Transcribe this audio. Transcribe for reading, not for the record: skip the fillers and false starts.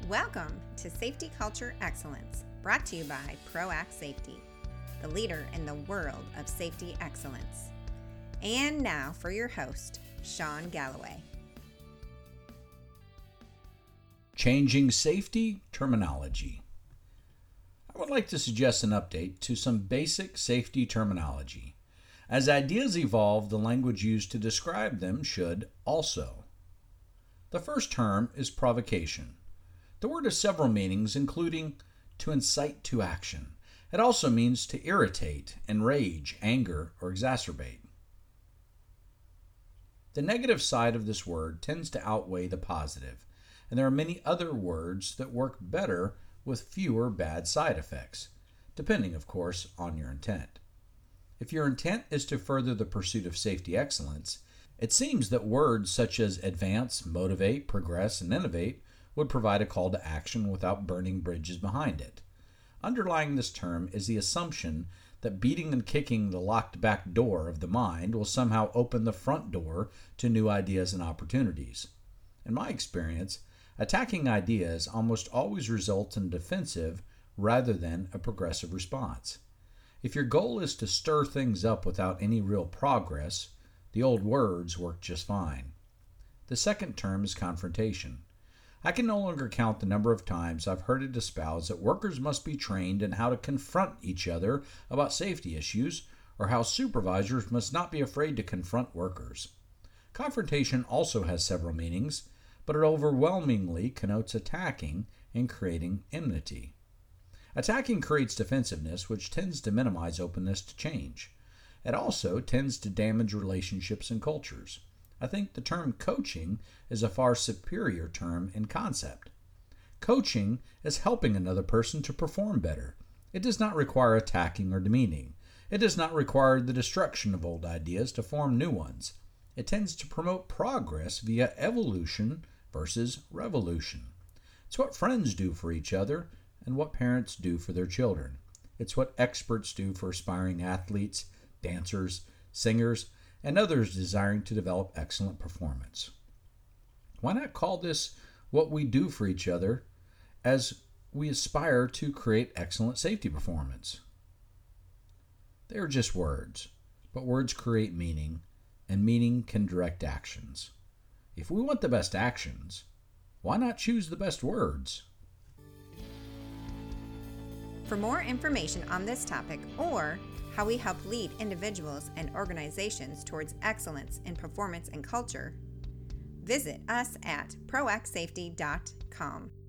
Welcome to Safety Culture Excellence, brought to you by ProAct Safety, the leader in the world of safety excellence. And now for your host, Sean Galloway. Changing safety terminology. I would like to suggest an update to some basic safety terminology. As ideas evolve, the language used to describe them should also. The first term is provocation. The word has several meanings, including to incite to action. It also means to irritate, enrage, anger, or exacerbate. The negative side of this word tends to outweigh the positive, and there are many other words that work better with fewer bad side effects, depending, of course, on your intent. If your intent is to further the pursuit of safety excellence, it seems that words such as advance, motivate, progress, and innovate would provide a call to action without burning bridges behind it. Underlying this term is the assumption that beating and kicking the locked back door of the mind will somehow open the front door to new ideas and opportunities. In my experience, attacking ideas almost always results in a defensive rather than a progressive response. If your goal is to stir things up without any real progress, the old words work just fine. The second term is confrontation. I can no longer count the number of times I've heard it espoused that workers must be trained in how to confront each other about safety issues, or how supervisors must not be afraid to confront workers. Confrontation also has several meanings, but it overwhelmingly connotes attacking and creating enmity. Attacking creates defensiveness, which tends to minimize openness to change. It also tends to damage relationships and cultures. I think the term coaching is a far superior term in concept. Coaching is helping another person to perform better. It does not require attacking or demeaning. It does not require the destruction of old ideas to form new ones. It tends to promote progress via evolution versus revolution. It's what friends do for each other and what parents do for their children. It's what experts do for aspiring athletes, dancers, singers, and others desiring to develop excellent performance. Why not call this what we do for each other as we aspire to create excellent safety performance? They are just words, but words create meaning, and meaning can direct actions. If we want the best actions, why not choose the best words? For more information on this topic or how we help lead individuals and organizations towards excellence in performance and culture, visit us at proactsafety.com.